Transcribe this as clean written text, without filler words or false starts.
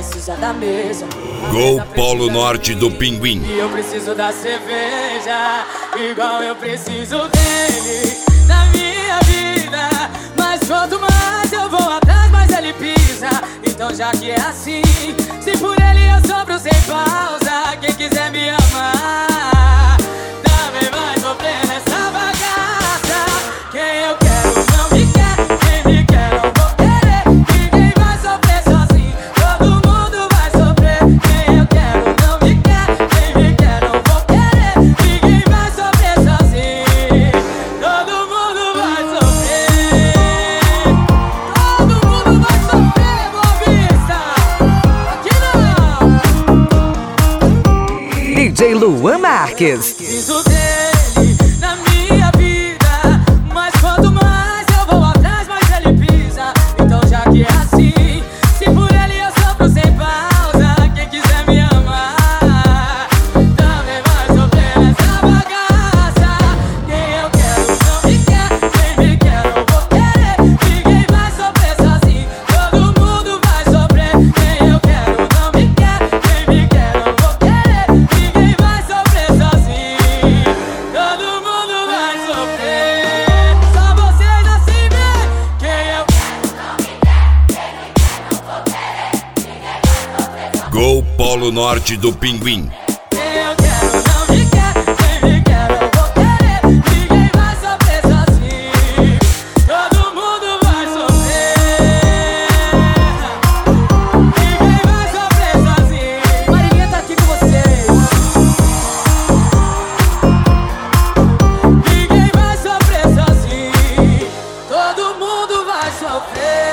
precisa da mesa. Gol Polo Norte do Pinguim. E eu preciso da cerveja, igual eu preciso dele na minha vida. Mas quanto mais eu vou atrás, mais ele pisa. Então já que é assim, se por ele eu sofro sem pausa, quem quiser me amar também vai sofrer nessa bagaça. Quem eu quero não me quer, quem me quer não vou querer. Ninguém vai sofrer sozinho, todo mundo vai sofrer. Quem eu quero não me quer, quem me quer não vou querer. Ninguém vai sofrer sozinho, todo mundo vai sofrer. Todo mundo vai sofrer, Boa Vista. Aqui não. DJ Luan Marques. Preciso dele na minha vida, mas quanto mais eu vou atrás, mais ele pisa. Então já que é assim, se por ele eu sofro sem pausa, quem quiser me amar também vai sofrer nessa bagaça. Quem eu quero não me quer, quem me quer não vou querer. Ninguém vai sofrer sozinho, todo mundo vai sofrer. Quem eu quero não me quer, quem me quer não vou querer. Ninguém vai sofrer sozinho, todo mundo vai sofrer. Só vocês assim vê. Quem eu Gol Polo Norte do Pinguim. quero não me quer, quem me quer eu vou querer. Ninguém vai sofrer sozinho, todo mundo vai sofrer. Ninguém vai sofrer sozinho. Marinha tá aqui com vocês. Ninguém vai sofrer sozinho, todo mundo vai sofrer.